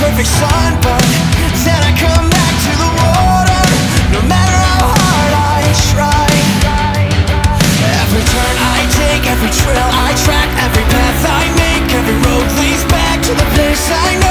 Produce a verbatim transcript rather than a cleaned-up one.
perfect sun, but then I come back to the water. No matter how hard I try, every turn I take, every trail I track, every path I make, every road leads back to the place I know.